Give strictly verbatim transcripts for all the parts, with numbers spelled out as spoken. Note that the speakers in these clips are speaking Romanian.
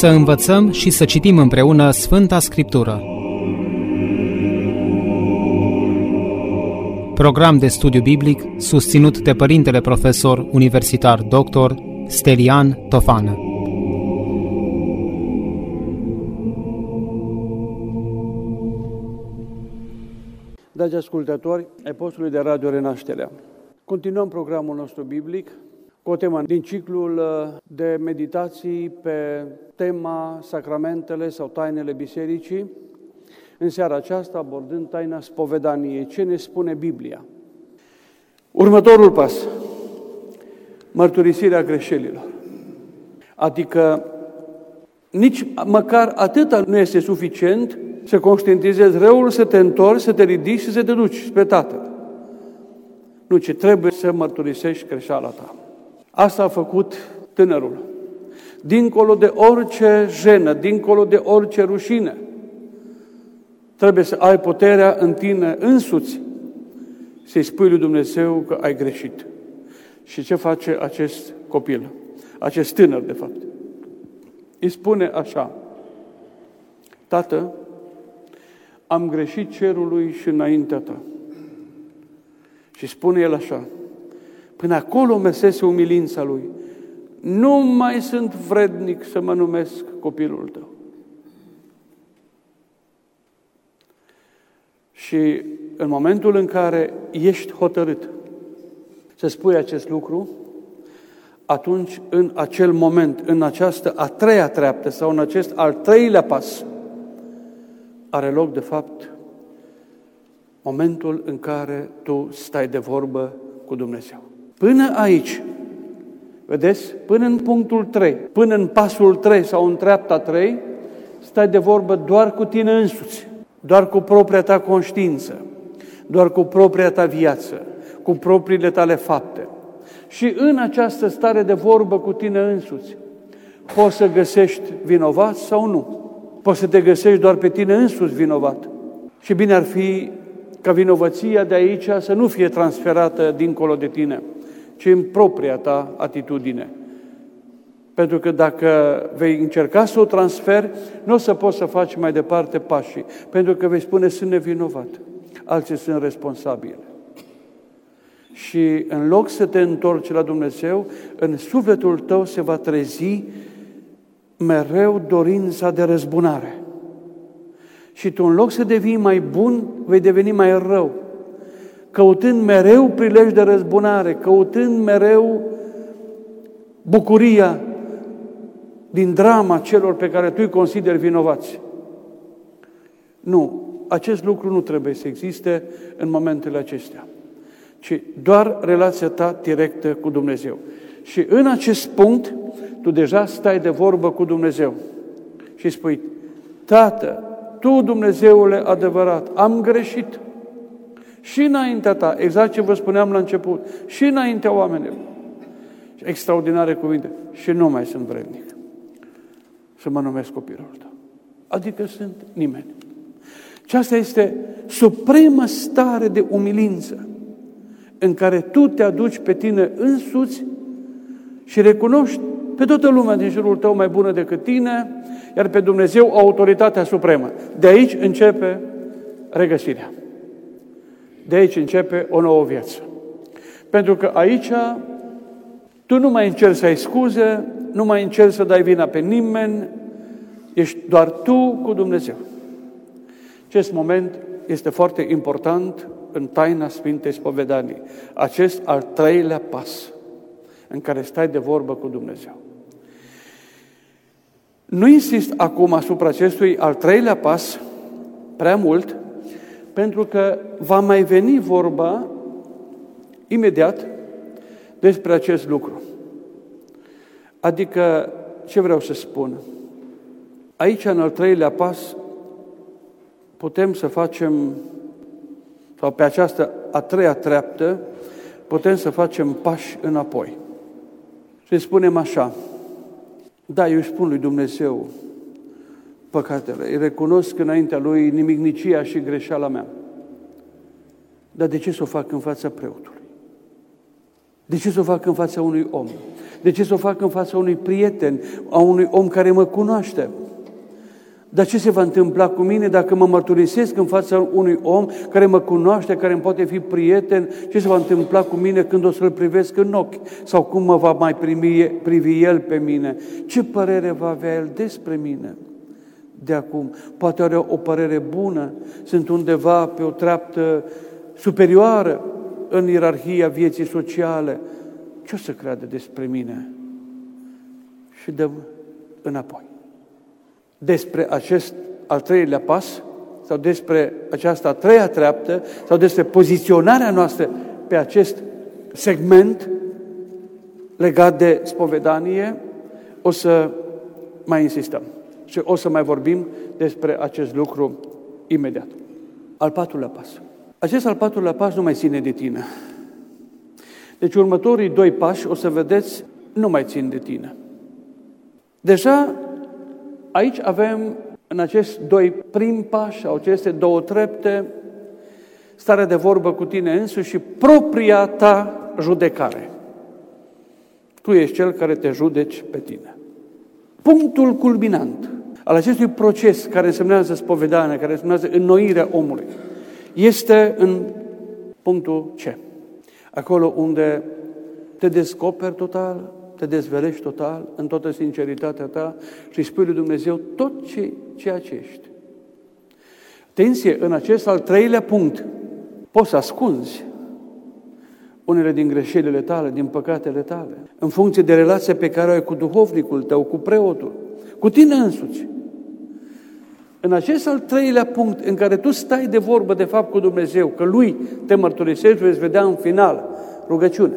Să învățăm și să citim împreună Sfânta Scriptură. Program de studiu biblic susținut de Părintele Profesor Universitar doctor Stelian Tofană. Dragi ascultători ai postului de Radio Renașterea, continuăm programul nostru biblic cu o temă din ciclul de meditații pe tema Sacramentele sau Tainele Bisericii, în seara aceasta abordând taina spovedaniei. Ce ne spune Biblia? Următorul pas, mărturisirea greșelilor. Adică nici măcar atâta nu este suficient să conștientizezi răul, să te întorci, să te ridici și să te duci spre Tatăl. Nu, ci trebuie să mărturisești greșeala ta. Asta a făcut tânărul. Dincolo de orice jenă, dincolo de orice rușine, trebuie să ai puterea în tine însuți să-i spui lui Dumnezeu că ai greșit. Și ce face acest copil, acest tânăr de fapt? Îi spune așa: Tată, am greșit cerului și înaintea ta. Și spune el așa: până acolo mersese umilința lui. Nu mai sunt vrednic să mă numesc copilul tău. Și în momentul în care ești hotărât să spui acest lucru, atunci, în acel moment, în această a treia treaptă sau în acest al treilea pas, are loc, de fapt, momentul în care tu stai de vorbă cu Dumnezeu. Până aici, vedeți, până în punctul trei, până în pasul trei sau în treapta trei, stai de vorbă doar cu tine însuți, doar cu propria ta conștiință, doar cu propria ta viață, cu propriile tale fapte. Și în această stare de vorbă cu tine însuți, poți să găsești vinovat sau nu. Poți să te găsești doar pe tine însuți vinovat. Și bine ar fi ca vinovăția de aici să nu fie transferată dincolo de tine, ci în propria ta atitudine. Pentru că dacă vei încerca să o transferi, nu o să poți să faci mai departe pașii, pentru că vei spune: sunt nevinovat, alții sunt responsabili. Și în loc să te întorci la Dumnezeu, în sufletul tău se va trezi mereu dorința de răzbunare. Și tu, în loc să devii mai bun, vei deveni mai rău, căutând mereu prilej de răzbunare, căutând mereu bucuria din drama celor pe care tu îi consideri vinovați. Nu, acest lucru nu trebuie să existe în momentele acestea, ci doar relația ta directă cu Dumnezeu. Și în acest punct, tu deja stai de vorbă cu Dumnezeu și spui: Tată, Tu, Dumnezeule adevărat, am greșit și înaintea ta, exact ce vă spuneam la început, și înaintea oamenilor. Extraordinare cuvinte. Și nu mai sunt vrednic să mă numesc copilul tău. Adică sunt nimeni. Și asta este supremă stare de umilință în care tu te aduci pe tine însuți și recunoști pe toată lumea din jurul tău mai bună decât tine, iar pe Dumnezeu autoritatea supremă. De aici începe regăsirea. De aici începe o nouă viață. Pentru că aici tu nu mai încerci să ai scuze, nu mai încerci să dai vina pe nimeni, ești doar tu cu Dumnezeu. Acest moment este foarte important în taina Sfintei Spovedanii. Acest al treilea pas în care stai de vorbă cu Dumnezeu. Nu insist acum asupra acestui al treilea pas prea mult, pentru că va mai veni vorba imediat despre acest lucru. Adică, ce vreau să spun? Aici, în al treilea pas, putem să facem, sau pe această a treia treaptă, putem să facem pași înapoi. Și spunem așa: da, eu îi spun lui Dumnezeu păcatele, îi recunosc înaintea Lui nimicnicia și greșeala mea. Dar de ce să o fac în fața preotului? De ce să o fac în fața unui om? De ce să o fac în fața unui prieten, a unui om care mă cunoaște? Dar ce se va întâmpla cu mine dacă mă mărturisesc în fața unui om care mă cunoaște, care îmi poate fi prieten? Ce se va întâmpla cu mine când o să-l privesc în ochi? Sau cum mă va mai primi, privi el pe mine? Ce părere va avea el despre mine de acum? Poate are o părere bună, sunt undeva pe o treaptă superioară în ierarhia vieții sociale. Ce o să creadă despre mine? Și dăm înapoi. Despre acest al treilea pas, sau despre această a treia treaptă, sau despre poziționarea noastră pe acest segment legat de spovedanie, o să mai insistăm și o să mai vorbim despre acest lucru imediat. Al patrulea pas. Acest al patrulea pas nu mai ține de tine. Deci următorii doi pași, o să vedeți, nu mai țin de tine. Deja aici avem, în acești doi primi pași, sau aceste două trepte, starea de vorbă cu tine însuși și propria ta judecare. Tu ești cel care te judeci pe tine. Punctul culminant al acestui proces care însemnează spovedania, care însemnează înnoirea omului, este în punctul C. Acolo unde te descoperi total, te dezvelești total, în toată sinceritatea ta și spui lui Dumnezeu tot ce, ceea ce ești. Atenție, în acest al treilea punct poți să ascunzi unele din greșelile tale, din păcatele tale, în funcție de relația pe care o ai cu duhovnicul tău, cu preotul, cu tine însuți. În acest al treilea punct în care tu stai de vorbă de fapt cu Dumnezeu, că Lui te mărturisești, veți vedea în final rugăciunea.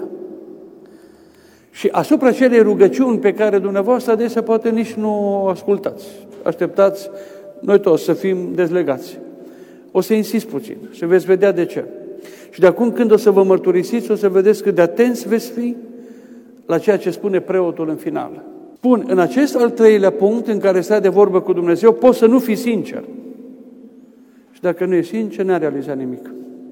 Și asupra acelei rugăciuni pe care dumneavoastră adesea poate nici nu o ascultați, așteptați noi toți să fim dezlegați. O să insist puțin și veți vedea de ce. Și de acum când o să vă mărturisiți, o să vedeți cât de atenți veți fi la ceea ce spune preotul în final. Spun, în acest al treilea punct în care stai de vorbă cu Dumnezeu, poți să nu fii sincer. Și dacă nu ești sincer, n-ai realizat nimic.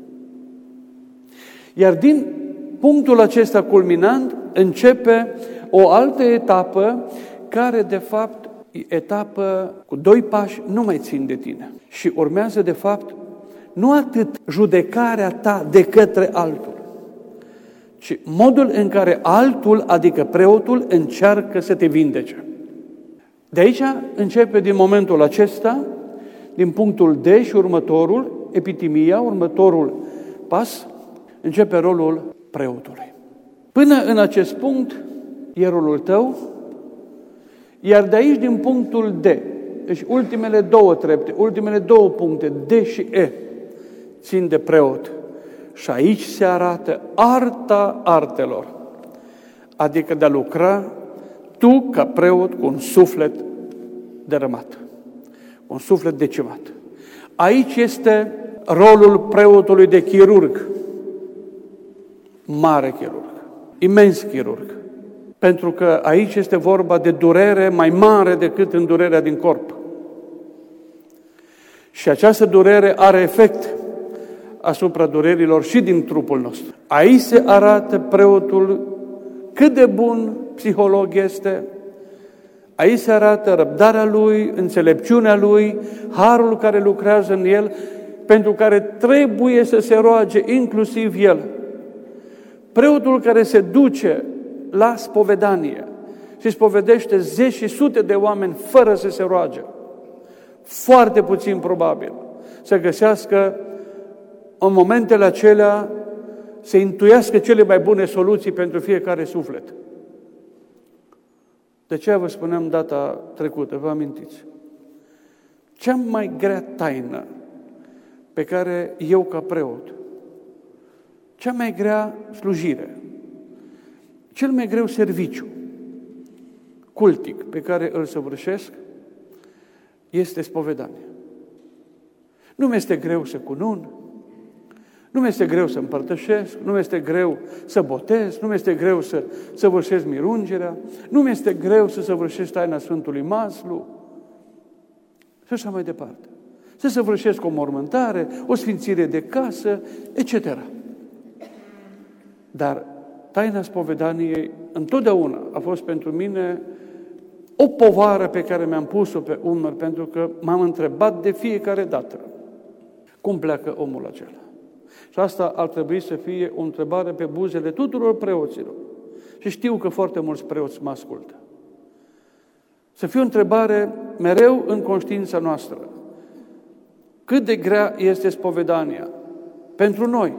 Iar din punctul acesta culminant, începe o altă etapă care, de fapt, etapă cu doi pași, nu mai țin de tine. Și urmează, de fapt, nu atât judecarea ta de către altul, ci modul în care altul, adică preotul, încearcă să te vindece. De aici începe, din momentul acesta, din punctul D și următorul, epitimia, următorul pas, începe rolul preotului. Până în acest punct e rolul tău, iar de aici, din punctul D, deci ultimele două trepte, ultimele două puncte, D și E, țin de preot. Și aici se arată arta artelor, adică de a lucra tu ca preot cu un suflet dărâmat, cu un suflet decimat. Aici este rolul preotului de chirurg, mare chirurg, imens chirurg, pentru că aici este vorba de durere mai mare decât în durerea din corp. Și această durere are efect asupra durerilor și din trupul nostru. Aici se arată preotul cât de bun psiholog este, aici se arată răbdarea lui, înțelepciunea lui, harul care lucrează în el, pentru care trebuie să se roage inclusiv el. Preotul care se duce la spovedanie și spovedește zeci și sute de oameni fără să se roage, foarte puțin probabil să găsească în momentele acelea, să intuiască cele mai bune soluții pentru fiecare suflet. De ce vă spuneam data trecută, vă amintiți? Cea mai grea taină pe care eu ca preot, cea mai grea slujire, cel mai greu serviciu cultic pe care îl săvârșesc este spovedania. Nu mi este greu să cunun, nu mi este greu să împărtășesc, nu mi este greu să botez, nu mi este greu să săvârșesc mirungerea, nu mi este greu să săvârșesc taina Sfântului Maslu și așa mai departe. Să săvârșesc o mormântare, o sfințire de casă, et cetera. Dar taina spovedaniei întotdeauna a fost pentru mine o povară pe care mi-am pus-o pe umăr, pentru că m-am întrebat de fiecare dată cum pleacă omul acela. Și asta ar trebui să fie o întrebare pe buzele tuturor preoților. Și știu că foarte mulți preoți mă ascultă. Să fie o întrebare mereu în conștiința noastră. Cât de grea este spovedania pentru noi?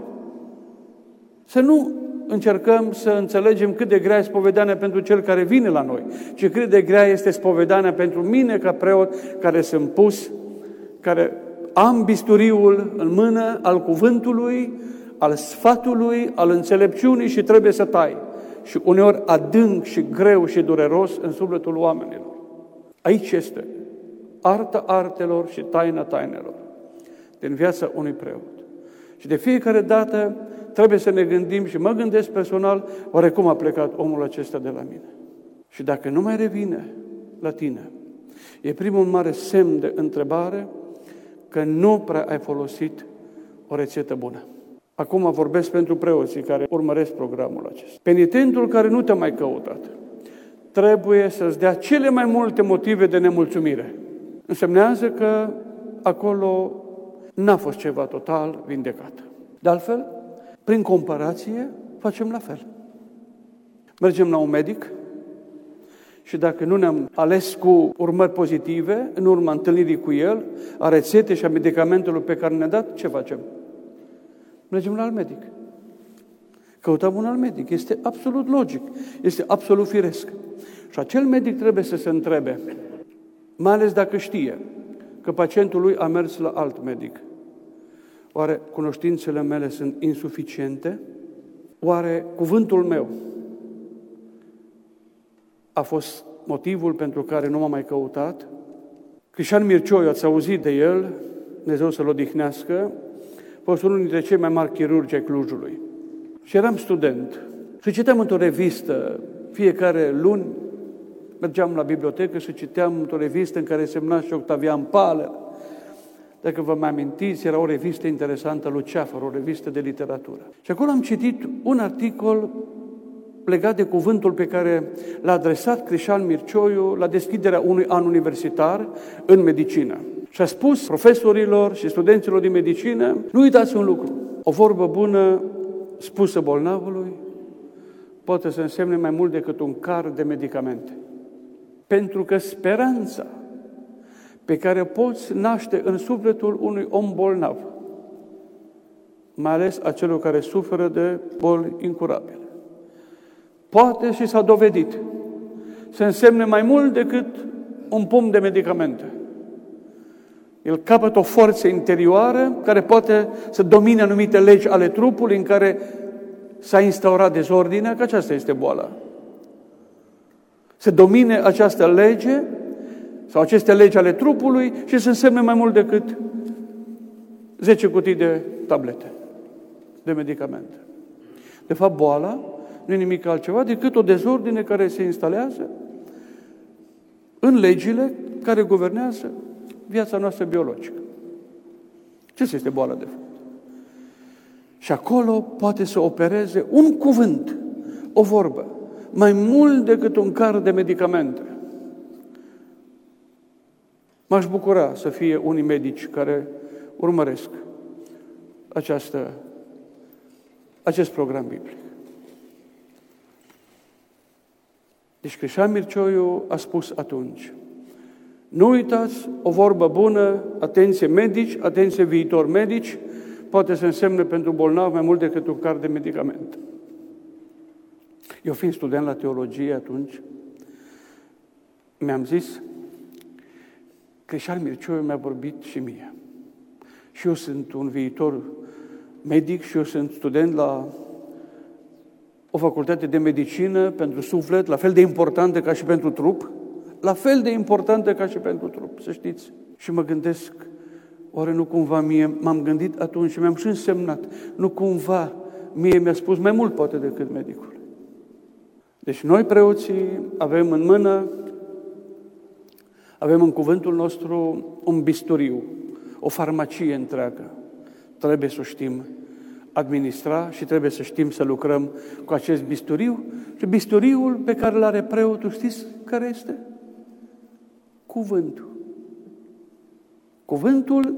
Să nu încercăm să înțelegem cât de grea este spovedania pentru cel care vine la noi, ci cât de grea este spovedania pentru mine ca preot care sunt pus, care am bisturiul în mână al cuvântului, al sfatului, al înțelepciunii și trebuie să tai. Și uneori adânc și greu și dureros în sufletul oamenilor. Aici este arta artelor și taina tainelor din viața unui preot. Și de fiecare dată trebuie să ne gândim, și mă gândesc personal, oare cum a plecat omul acesta de la mine? Și dacă nu mai revine la tine, e primul mare semn de întrebare că nu prea ai folosit o rețetă bună. Acum vorbesc pentru preoții care urmăresc programul acesta. Penitentul care nu te-a mai căutat trebuie să-ți dea cele mai multe motive de nemulțumire. Însemnează că acolo n-a fost ceva total vindecat. De altfel, prin comparație, facem la fel. Mergem la un medic și dacă nu ne-am ales cu urmări pozitive, în urma întâlnirii cu el, a rețetei și a medicamentelor pe care ne-a dat, ce facem? Mergem la alt medic. Căutăm un alt medic. Este absolut logic. Este absolut firesc. Și acel medic trebuie să se întrebe, mai ales dacă știe că pacientul lui a mers la alt medic. Oare cunoștințele mele sunt insuficiente? Oare cuvântul meu a fost motivul pentru care nu m-am mai căutat? Crișan Mircioiu, ați auzit de el, Dumnezeu să-l odihnească, a fost unul dintre cei mai mari chirurgi ai Clujului. Și eram student și citeam într-o revistă, fiecare luni mergeam la bibliotecă și citeam într-o revistă în care semna și Octavian Paler. Dacă vă mai amintiți, era o revistă interesantă, Luceafăr, o revistă de literatură. Și acolo am citit un articol legat de cuvântul pe care l-a adresat Crișan Mircioiu la deschiderea unui an universitar în medicină. Și a spus profesorilor și studenților din medicină, nu uitați un lucru, o vorbă bună spusă bolnavului poate să însemne mai mult decât un car de medicamente. Pentru că speranța pe care poți naște în sufletul unui om bolnav, mai ales a celor care suferă de boli incurabile, poate și s-a dovedit să însemne mai mult decât un pumn de medicamente. El capătă o forță interioară care poate să domine anumite legi ale trupului în care s-a instaurat dezordinea, că aceasta este boala. Să domine această lege sau aceste legi ale trupului și să însemne mai mult decât zece cutii de tablete, de medicamente. De fapt, boala nu e nimic altceva decât o dezordine care se instalează în legile care guvernează viața noastră biologică. Ce este boala, de fapt? Și acolo poate să opereze un cuvânt, o vorbă, mai mult decât un car de medicamente. M-aș bucura să fie unii medici care urmăresc această, acest program biblic. Deci Crișan Mircioiu a spus atunci, nu uitați o vorbă bună, atenție medici, atenție viitor medici, poate să însemne pentru bolnav mai mult decât un car de medicament. Eu fiind student la teologie atunci, mi-am zis, Crișan Mircioiu mi-a vorbit și mie. Și eu sunt un viitor medic și eu sunt student la o facultate de medicină pentru suflet, la fel de importantă ca și pentru trup, la fel de importantă ca și pentru trup, să știți. Și mă gândesc, oare nu cumva mie, m-am gândit atunci și mi-am și însemnat, nu cumva mie mi-a spus mai mult poate decât medicul. Deci noi preoții avem în mână, avem în cuvântul nostru un bisturiu, o farmacie întreagă. Trebuie să o știm administra și trebuie să știm să lucrăm cu acest bisturiu. Și bisturiul pe care îl are preotul, știți care este? Cuvântul. Cuvântul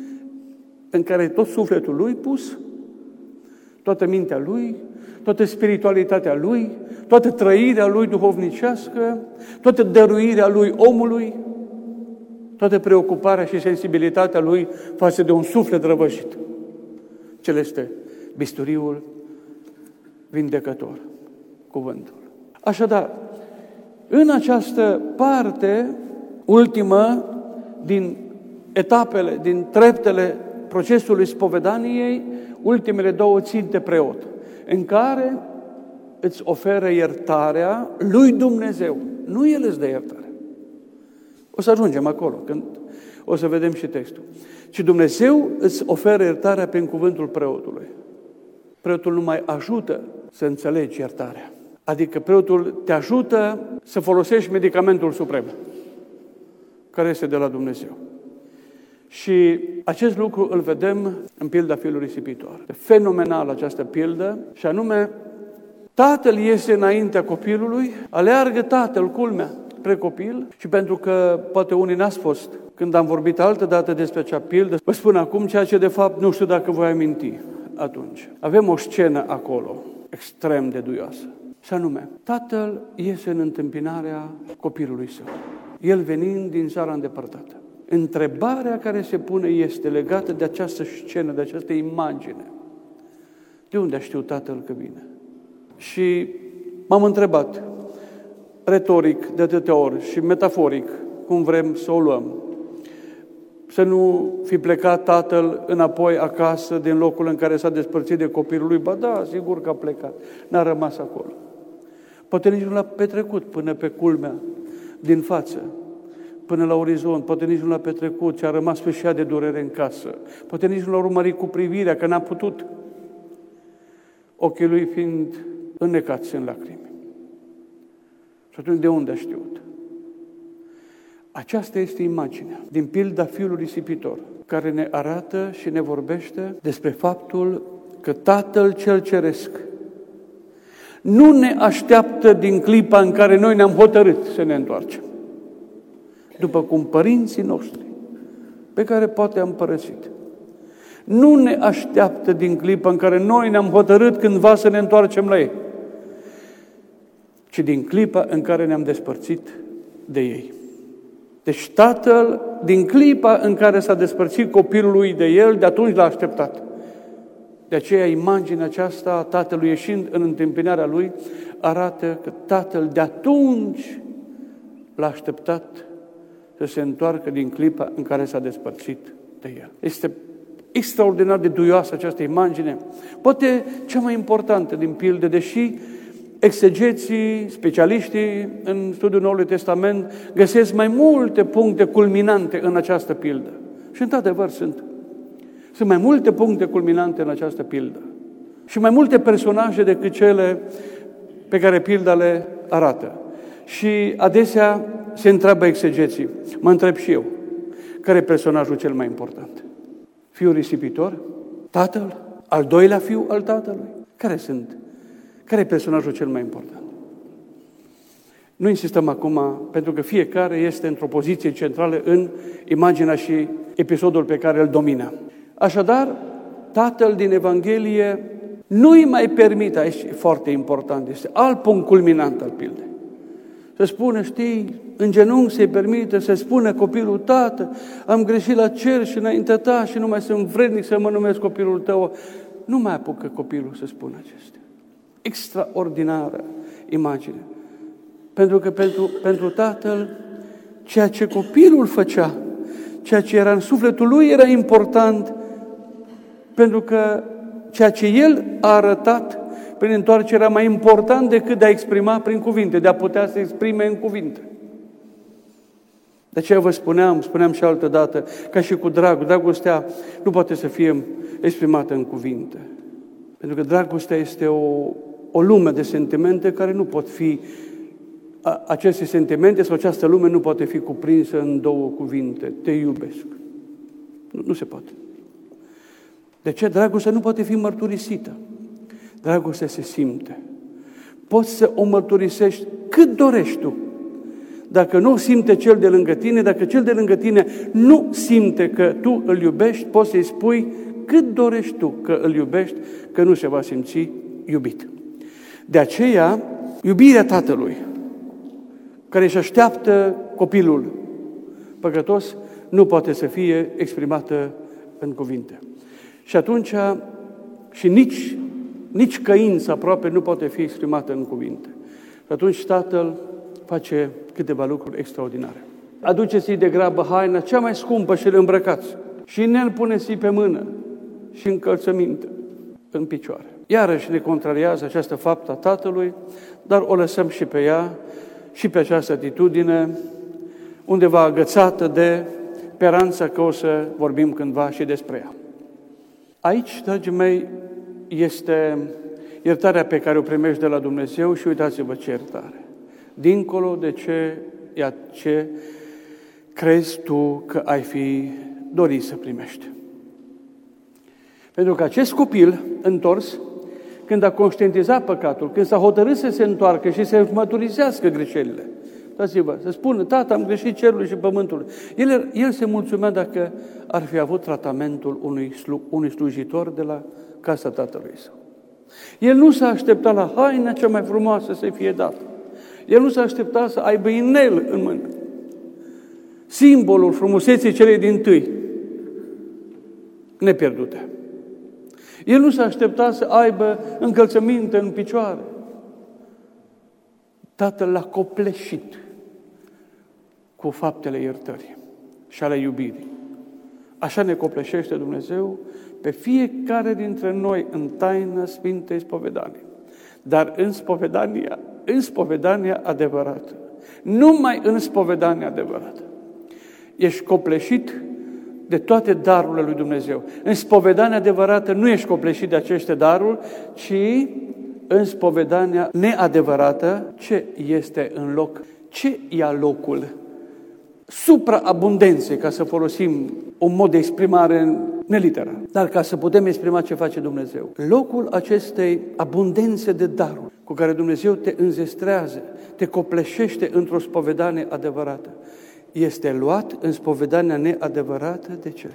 în care tot sufletul lui pus, toată mintea lui, toată spiritualitatea lui, toată trăirea lui duhovnicească, toată dăruirea lui omului, toată preocuparea și sensibilitatea lui față de un suflet răvășit. Cel este bisturiul vindecător, cuvântul. Așadar, în această parte ultimă din etapele, din treptele procesului spovedaniei, ultimele două ținte preot, în care îți oferă iertarea lui Dumnezeu. Nu El îți dă iertare. O să ajungem acolo, când o să vedem și textul. Ci Dumnezeu îți oferă iertarea prin cuvântul preotului. Preotul nu mai ajută să înțelegi iertarea. Adică preotul te ajută să folosești medicamentul suprem, care este de la Dumnezeu. Și acest lucru îl vedem în pilda fiului risipitor. Fenomenal această pildă, și anume, tatăl iese înaintea copilului, aleargă tatăl, culmea, spre copil, și pentru că poate unii n-ați fost, când am vorbit altă dată despre acea pildă, vă spun acum ceea ce de fapt nu știu dacă voi aminti atunci. Avem o scenă acolo, extrem de duioasă, și anume, tatăl iese în întâmpinarea copilului său, el venind din țara îndepărtată. Întrebarea care se pune este legată de această scenă, de această imagine. De unde a știut tatăl că vine? Și m-am întrebat, retoric de atâtea ori și metaforic, cum vrem să o luăm, să nu fi plecat tatăl înapoi acasă din locul în care s-a despărțit de copilul lui. Ba da, sigur că a plecat, n-a rămas acolo. Poate nici nu l-a petrecut până pe culmea din față, până la orizont, poate nici nu l-a petrecut și a rămas sfâșiat de durere în casă. Poate nici nu l-a urmărit cu privirea, că n-a putut, ochii lui fiind înnecați în lacrimi. Și atunci de unde a știut? Aceasta este imaginea din pilda fiului risipitor, care ne arată și ne vorbește despre faptul că Tatăl cel Ceresc nu ne așteaptă din clipa în care noi ne-am hotărât să ne întoarcem. După cum părinții noștri, pe care poate am părăsit, nu ne așteaptă din clipa în care noi ne-am hotărât cândva să ne întoarcem la ei, ci din clipa în care ne-am despărțit de ei. Deci Tatăl, din clipa în care s-a despărțit copilul lui de el, de atunci l-a așteptat. De aceea imaginea aceasta a Tatălui ieșind în întâmpinarea lui arată că Tatăl de atunci l-a așteptat să se întoarcă din clipa în care s-a despărțit de el. Este extraordinar de duioasă această imagine, poate cea mai importantă din pilde, deși exegeții, specialiștii în studiul Noului Testament găsesc mai multe puncte culminante în această pildă. Și într-adevăr sunt. Sunt mai multe puncte culminante în această pildă. Și mai multe personaje decât cele pe care pilda le arată. Și adesea se întreabă exegeții. Mă întreb și eu. Care e personajul cel mai important? Fiul risipitor? Tatăl? Al doilea fiu al tatălui? Care sunt? Care e personajul cel mai important? Nu insistăm acum, pentru că fiecare este într-o poziție centrală în imaginea și episodul pe care îl domină. Așadar, Tatăl din Evanghelie nu-i mai permite, aici e foarte important, este alt punct culminant al pildei. Se spune, știi, în genunchi se-i permite să spună copilul, tată, am greșit la cer și înaintea ta și nu mai sunt vrednic să mă numesc copilul tău. Nu mai apucă copilul să spună acestea. Extraordinară imagine. Pentru că pentru, pentru tatăl, ceea ce copilul făcea, ceea ce era în sufletul lui era important, pentru că ceea ce el a arătat prin întoarcere era mai important decât de a exprima prin cuvinte, de a putea să exprime în cuvinte. De aceea vă spuneam, spuneam și altă dată, ca și cu dragul, dragostea nu poate să fie exprimată în cuvinte. Pentru că dragostea este o, o lume de sentimente care nu pot fi, a, aceste sentimente sau această lume nu poate fi cuprinsă în două cuvinte. Te iubesc. Nu, nu se poate. De ce? Dragostea nu poate fi mărturisită. Dragostea se simte. Poți să o mărturisești cât dorești tu. Dacă nu simte cel de lângă tine, dacă cel de lângă tine nu simte că tu îl iubești, poți să-i spui cât dorești tu că îl iubești, că nu se va simți iubit. De aceea, iubirea tatălui, care își așteaptă copilul păcătos, nu poate să fie exprimată în cuvinte. Și atunci, și nici, nici căința aproape nu poate fi exprimată în cuvinte. Și atunci tatăl face câteva lucruri extraordinare. Aduceți-i de grabă haina cea mai scumpă și îl îmbrăcați. Și ne-l puneți pe mână și încălțăminte în picioare. Iarăși ne contrariază această faptă a tatălui, dar o lăsăm și pe ea, și pe această atitudine, undeva agățată de speranța că o să vorbim cândva și despre ea. Aici, dragii mei, este iertarea pe care o primești de la Dumnezeu și uitați-vă ce iertare. Dincolo de ce, ia ce crezi tu că ai fi dorit să primești. Pentru că acest copil întors, când a conștientizat păcatul, când s-a hotărât să se întoarcă și să măturizească greșelile, dați-vă, să spună, tată, am greșit cerului și pământului. El, el se mulțumea dacă ar fi avut tratamentul unui, slu, unui slujitor de la casa tatălui său. El nu s-a așteptat la haina cea mai frumoasă să-i fie dată. El nu s-a așteptat să aibă inel în mână. Simbolul frumuseții celei dintâi, nepierdute. El nu s-a așteptat să aibă încălțăminte în picioare. Tatăl l-a copleșit cu faptele iertării și ale iubirii. Așa ne copleșește Dumnezeu pe fiecare dintre noi în taina Sfintei Spovedanii. Dar în spovedania, în spovedania adevărată, numai în spovedania adevărată, ești copleșit de toate darurile lui Dumnezeu. În spovedania adevărată nu ești copleșit de aceste daruri, ci în spovedania neadevărată, ce este în loc? Ce ia locul? Supraabundențe, ca să folosim un mod de exprimare neliteral, dar ca să putem exprima ce face Dumnezeu. Locul acestei abundențe de daruri cu care Dumnezeu te înzestrează, te copleșește într-o spovedanie adevărată, este luat în spovedania neadevărată. De ce?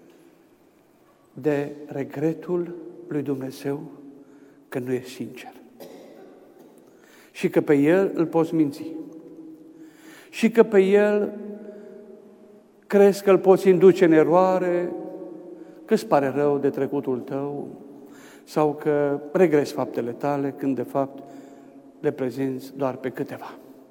De regretul lui Dumnezeu că nu e sincer. Și că pe el îl poți minți. Și că pe el crezi că îl poți induce în eroare, că îți pare rău de trecutul tău sau că regresi faptele tale când de fapt le prezinți doar pe câteva.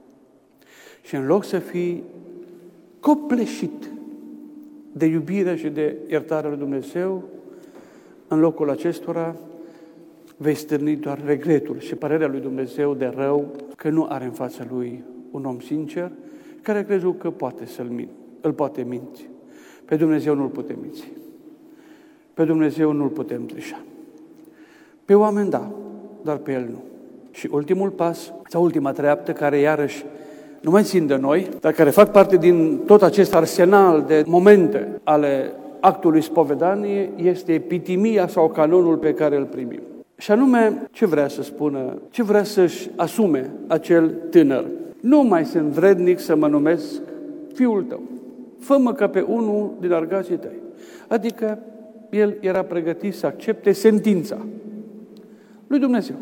Și în loc să fii copleșit de iubire și de iertarea lui Dumnezeu, în locul acestora vei stârni doar regretul și părerea lui Dumnezeu de rău că nu are în fața lui un om sincer care a crezut că poate să-l min- îl poate minți. Pe Dumnezeu nu-l putem minți. Pe Dumnezeu nu-l putem trișa. Pe oameni da, dar pe el nu. Și ultimul pas, sau ultima treaptă, care iarăși nu mai țin de noi, dar care fac parte din tot acest arsenal de momente ale actului spovedaniei, este epitimia sau canonul pe care îl primim. Și anume, ce vrea să spună, ce vrea să-și asume acel tânăr. Nu mai sunt vrednic să mă numesc fiul tău. Fă-mă ca pe unul din argații tăi. Adică el era pregătit să accepte sentința lui Dumnezeu,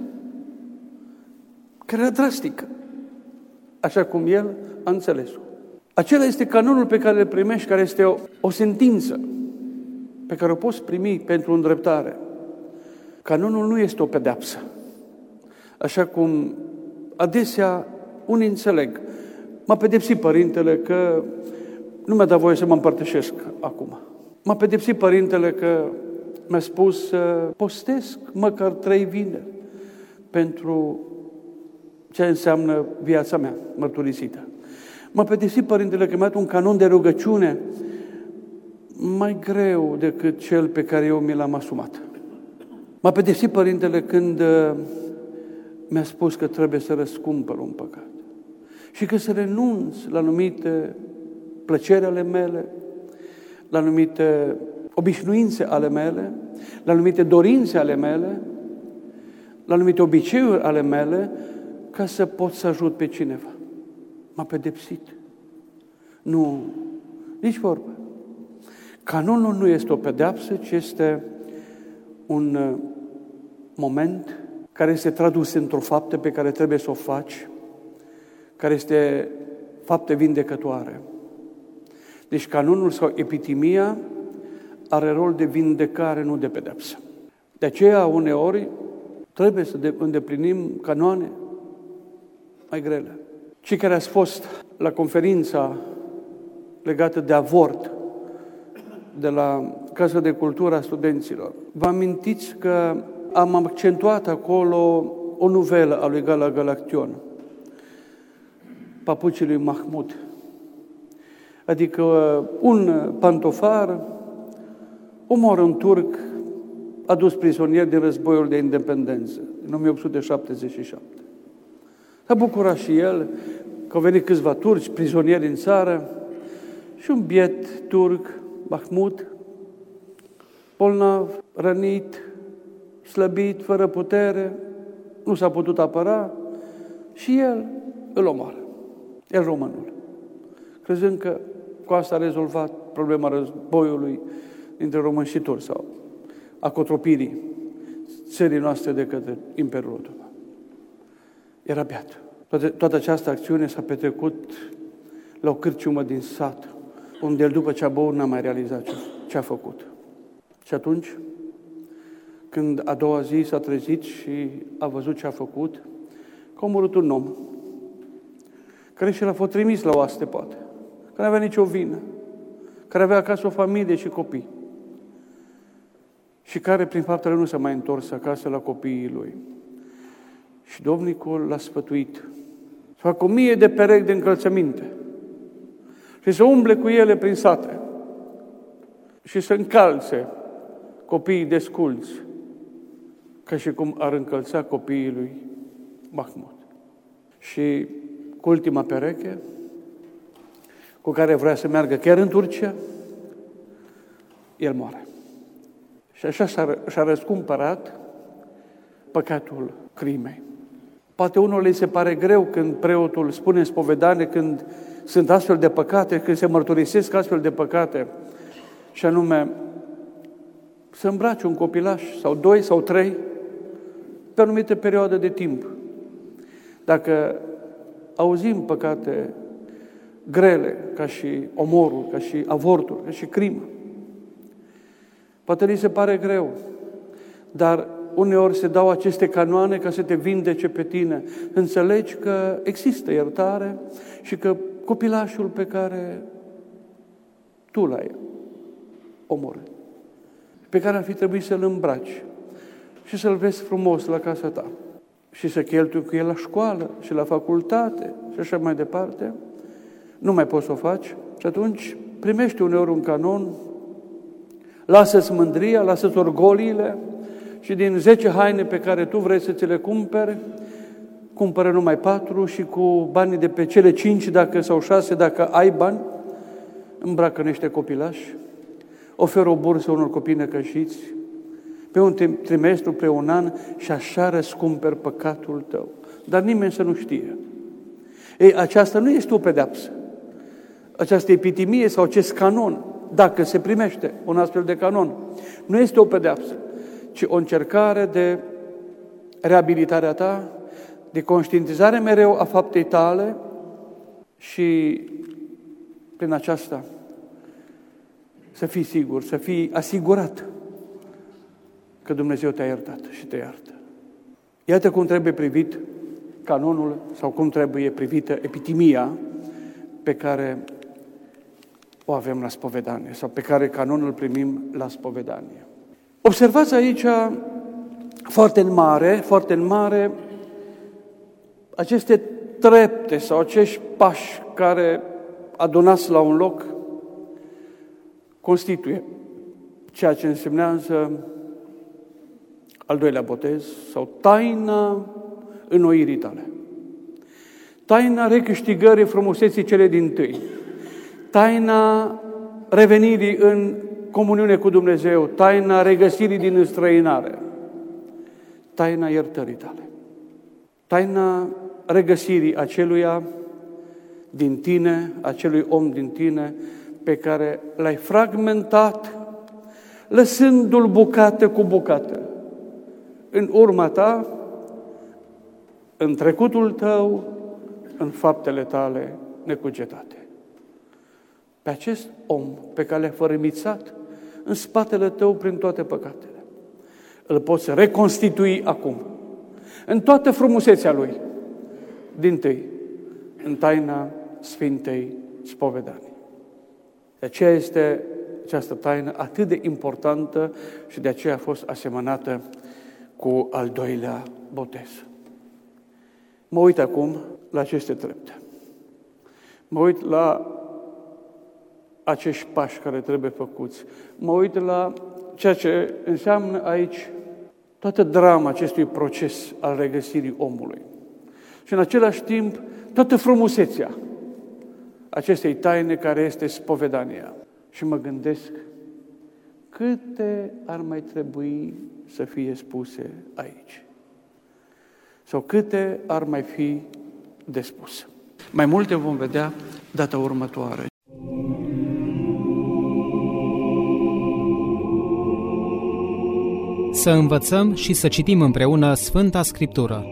care era drastică, așa cum el a înțeles-o. Acela este canonul pe care îl primești, care este o, o sentință pe care o poți primi pentru îndreptare. Canonul nu este o pedeapsă, așa cum adesea unii înțeleg. M-a pedepsit părintele că nu mi-a dat voie să mă împărtășesc acum. M-a pedepsit părintele că mi-a spus să postesc măcar trei vineri pentru ce înseamnă viața mea mărturisită. M-a pedepsit părintele că mi-a dat un canon de rugăciune mai greu decât cel pe care eu mi l-am asumat. M-a pedepsit părintele când mi-a spus că trebuie să răscumpăr un păcat și că să renunț la anumite plăceri ale mele, la anumite obișnuințe ale mele, la anumite dorințe ale mele, la anumite obiceiuri ale mele, ca să pot să ajut pe cineva. M-a pedepsit. Nu, nici vorbă. Canonul nu este o pedeapsă, ci este un moment care este tradus într-o faptă pe care trebuie să o faci, care este fapte vindecătoare. Deci canonul sau epitimia are rol de vindecare, nu de pedeapsă. De aceea, uneori, trebuie să îndeplinim canoane mai grele. Cei care ați fost la conferința legată de avort de la Casa de Cultură a Studenților, vă amintiți că am accentuat acolo o novelă a lui Gala Galaction, Papucii lui Mahmud. Adică un pantofar omoară un turc adus prizonier din războiul de independență, în o mie opt sute șaptezeci și șapte. S-a bucurat și el că au venit câțiva turci prizonieri în țară și un biet turc, Mahmud, bolnav, rănit, slăbit, fără putere, nu s-a putut apăra și el îl omoară, el românul, crezând că cu asta a rezolvat problema războiului dintre români și turci sau a cotropirii țării noastre de către Imperiul Otoman. Era beat. Toată, toată această acțiune s-a petrecut la o cârciumă din sat, unde el, după ce a băut, n-a mai realizat ce, ce a făcut. Și atunci, când a doua zi s-a trezit și a văzut ce a făcut, că a omorât un om, care și l-a fost trimis la oaste, poate, care nu avea nicio vină, care avea acasă o familie și copii, și care, prin faptele, nu s-a mai întors acasă la copiii lui. Și domnicul l-a sfătuit să facă o mie de perechi de încălțăminte și să umble cu ele prin sate și să încalțe copiii desculți, ca și cum ar încălța copiii lui Mahmud. Și cu ultima pereche, cu care vrea să meargă chiar în Turcia, el moare. Și așa și-a răscumpărat păcatul crimei. Poate unul le se pare greu când preotul spune în spovedanie, când sunt astfel de păcate, când se mărturisesc astfel de păcate, și anume să îmbraci un copilaș sau doi sau trei pe o anumită perioadă de timp. Dacă auzim păcate grele, ca și omorul, ca și avortul, ca și crimă, poate li se pare greu, dar uneori se dau aceste canoane ca să te vindece pe tine. Înțelegi că există iertare și că copilașul pe care tu l-ai omorât, pe care ar fi trebuit să-l îmbraci și să-l vezi frumos la casa ta și să cheltui cu el la școală și la facultate și așa mai departe, nu mai poți să o faci și atunci primești uneori un canon, lasă-ți mândria, lasă-ți orgoliile și din zece haine pe care tu vrei să ți le cumperi, cumpără numai patru și cu banii de pe cele cinci, dacă sau șase, dacă ai bani, îmbracă niște copilași, oferă o bursă unor copii necășiți, pe un trimestru, pe un an și așa răscumperi păcatul tău. Dar nimeni să nu știe. Ei, aceasta nu este o pedeapsă. Această epitimie sau acest canon, dacă se primește un astfel de canon, nu este o pedeapsă, ci o încercare de reabilitare a ta, de conștientizare mereu a faptei tale și prin aceasta să fii sigur, să fii asigurat că Dumnezeu te-a iertat și te iartă. Iată cum trebuie privit canonul sau cum trebuie privită epitimia pe care o avem la spovedanie sau pe care canonul primim la spovedanie. Observați aici foarte în mare, foarte în mare aceste trepte sau acești pași care adunați la un loc constituie ceea ce însemnează al doilea botez sau taina înnoirii tale. Taina recâștigării frumuseții cele dintâi. Taina revenirii în comuniune cu Dumnezeu, taina regăsirii din înstrăinare, taina iertării tale, taina regăsirii aceluia din tine, acelui om din tine, pe care l-ai fragmentat, lăsându-l bucată cu bucată, în urma ta, în trecutul tău, în faptele tale necugetate. Pe acest om pe care l-ai fărâmițat în spatele tău prin toate păcatele, îl poți reconstitui acum, în toată frumusețea lui, dintâi, în taina Sfintei Spovedanii. De aceea este această taină atât de importantă și de aceea a fost asemănată cu al doilea botez. Mă uit acum la aceste trepte. Mă uit la acești pași care trebuie făcuți. Mă uit la ceea ce înseamnă aici toată drama acestui proces al regăsirii omului. Și în același timp, toată frumusețea acestei taine care este spovedania. Și mă gândesc câte ar mai trebui să fie spuse aici. Sau câte ar mai fi de spus. Mai multe vom vedea data următoare. Să învățăm și să citim împreună Sfânta Scriptură.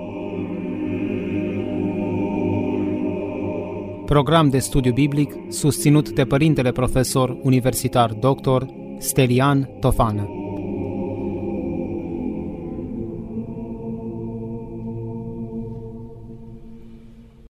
Program de studiu biblic susținut de Părintele Profesor Universitar doctor Stelian Tofană.